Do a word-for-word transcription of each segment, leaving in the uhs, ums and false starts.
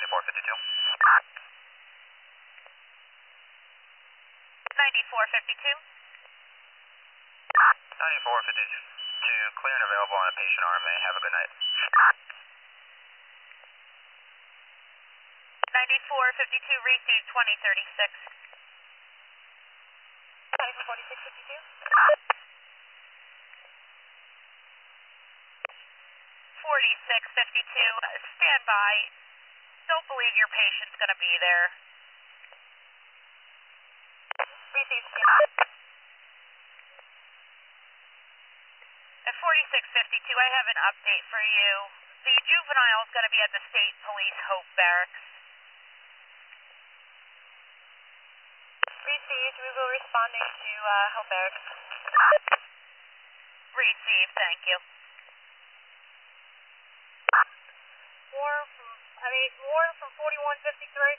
ninety-four fifty-two. ninety-four fifty-two. ninety-four fifty-two, clear and available on a patient R M A. Have a good night. ninety-four fifty-two, received twenty thirty-six. ninety-four forty-six fifty-two. forty-six fifty-two, stand by. Don't believe your patient's going to be there. Received. At forty-six fifty-two, I have an update for you. The juvenile is going to be at the State Police Hope Barracks. Received. We will responding to uh, Hope Barracks. Received, thank you. Warren from, I mean, Warren from forty-one fifty-three.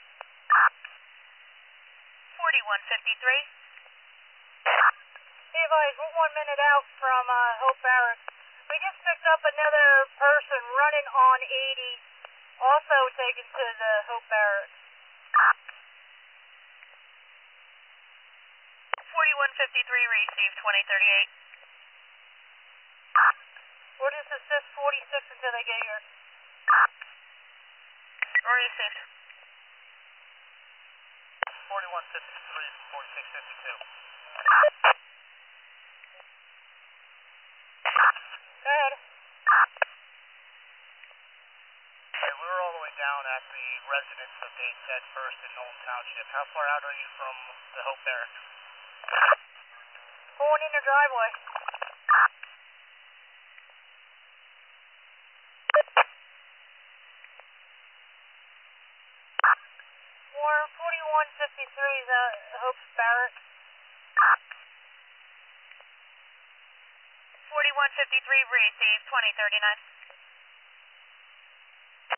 forty-one fifty-three. Hey, advise, we're one minute out from uh, Hope Barracks. We just picked up another person running on eighty, also taken to the Hope Barracks. forty-one fifty-three, received twenty thirty-eight. We'll just assist forty-six until they get here. Received. forty-one fifty-three, forty-six fifty-two. Go ahead. Hey, we were all the way down at the residence of Dave Ted First in Knowles Township. How far out are you from the Hope Barracks? Pulling in the driveway. Warren, forty-one fifty-three is uh, Hope Barracks. forty-one fifty-three, received twenty thirty-nine.